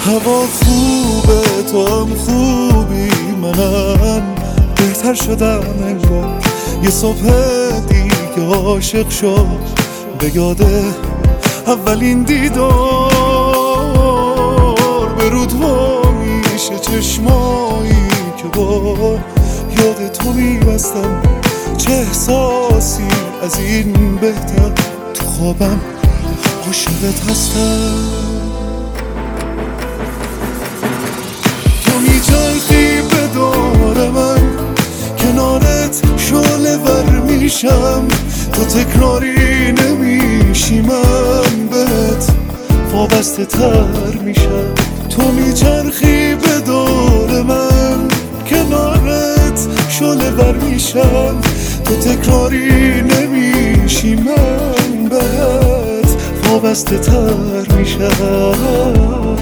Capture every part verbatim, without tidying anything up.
هوا خوبه تو هم خوبی، منم بهتر شدم انگار. یه صبح دیگه عاشق شد به یاده اولین دیدار. به رود وا میشه چشمایی که با یاد تو میبستم. چه احساسی از این بهتر، تو خوابم عاشقت هستم. تو میچرخی به دور من، کنارت شعله ور میشم. تو تکراری نمیشی، من بهت وابسته تر میشم. تو میچرخی به دور من، کنارت شعله ور میشم. تو تکراری نمیشی، من بهت وابسته تر میشم.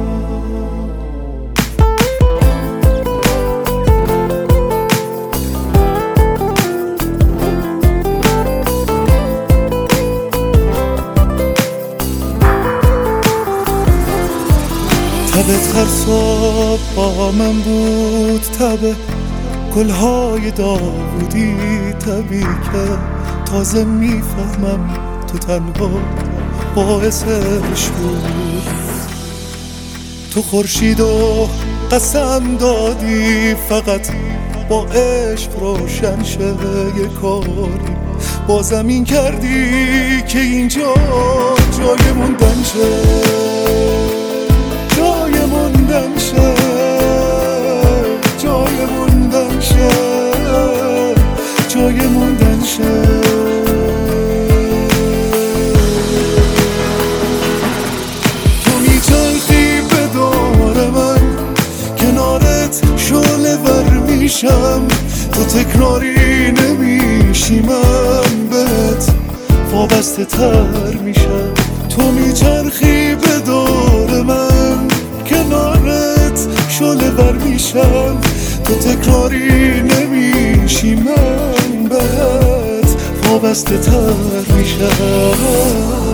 تبت هر صبح با من بود، تبه گلهای داودی، تبی که تازه میفهمم تو تنها باعثش بود. تو خورشید و قسم دادی فقط با عشق روشن شه یه کاری. با زمین کردی که اینجا جای موندن شه، جای موندن شه، جای موندن شه، جای موندن شه. تو میچرخی به دور من، کنارت شعله ور میشم. تو تکراری نمیشی، من بهت وابسته تر میشم. تو میچرخی به دور من، کنارت شعله ور میشم. تو تکراری نمیشی، من بهت وابسته تر میشم.